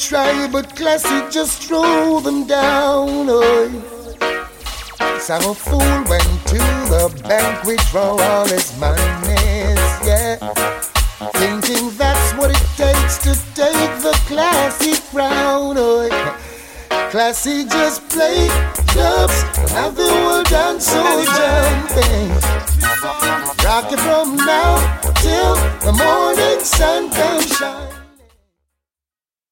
try, but classic just throw them down. Oh. So a fool went to the bank, withdraw all his monies, yeah, thinking that's what it takes to take the classic round. Oh. Classic just play clubs, have the world done so jumping. Rock it from now till the morning sun comes shine.